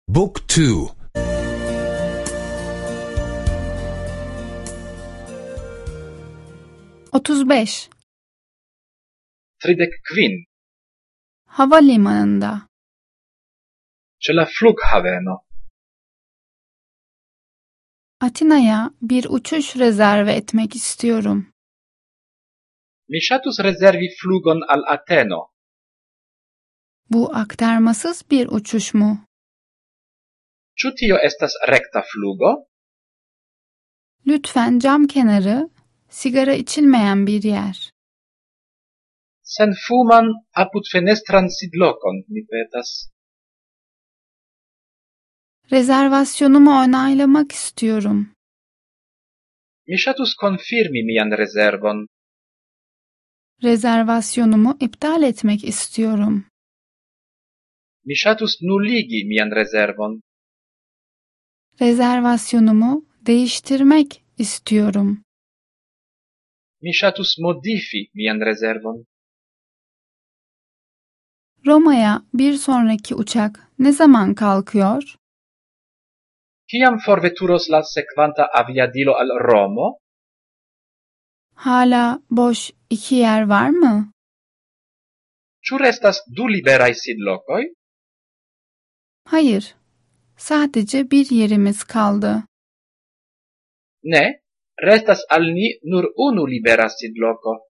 Book 2. 35. 35. Havalimanında. C'è la flughaveno. Atina'ya bir uçuş rezerve etmek istiyorum. Mi ŝatus rezervi flugon al Ateno. Bu aktarmasız bir uçuş mu? Ĉu tio estas rekta flugo? Lütfen cam kenarı, sigara içilmeyen bir yer. Senfuman apud fenestran sidlokon, mi petas. Rezervasyonumu onaylamak istiyorum. Mi ŝatus konfirmi mian rezervon. Rezervasyonumu iptal etmek istiyorum. Mi ŝatus nulligi mian rezervon. Rezervasyonumu değiştirmek istiyorum. Mi ŝatus modifi mian rezervon. Roma'ya bir sonraki uçak ne zaman kalkıyor? Kiam forveturos la sekvanta aviadilo al Romo? Hala boş 2 yer var mı? Ĉu restas 2 liberaj sidlokoj? Hayır. Sadece bir yerimiz kaldı. Ne, restas al ni nur unu libera sidloko.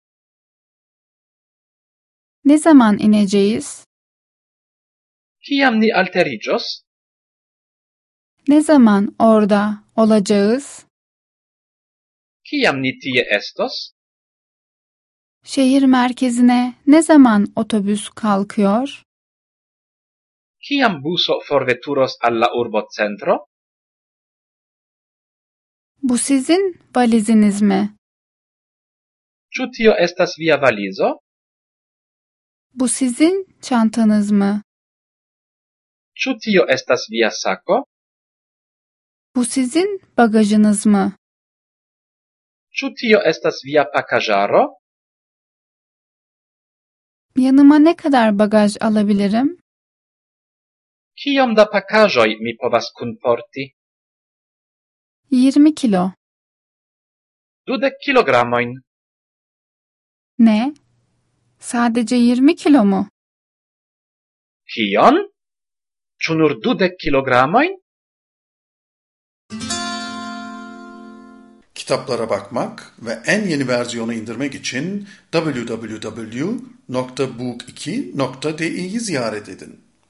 Ne zaman ineceğiz? Kiam ni alteriĝos? Ne zaman orada olacağız? Kiam ni tie estos? Şehir merkezine ne zaman otobüs kalkıyor? Kiam buso forveturos al la urbocentro? Bu sizin valiziniz mi? Ĉu tio estas via valizo? Bu sizin çantanız mı? Ĉu tio estas via sako? Bu sizin bagajınız mı? Ĉu tio estas via pakaĵaro? Yanıma ne kadar bagaj alabilirim? Kiom da pakaĵoj mi povas kunporti? 20 kilo. 20 kilogramojn. Ne? Sadece 20 kilo mu? Kion? Ĉu nur 20 kilogramojn? Kitaplara bakmak ve en yeni versiyonu indirmek için www.book2.de'yi ziyaret edin.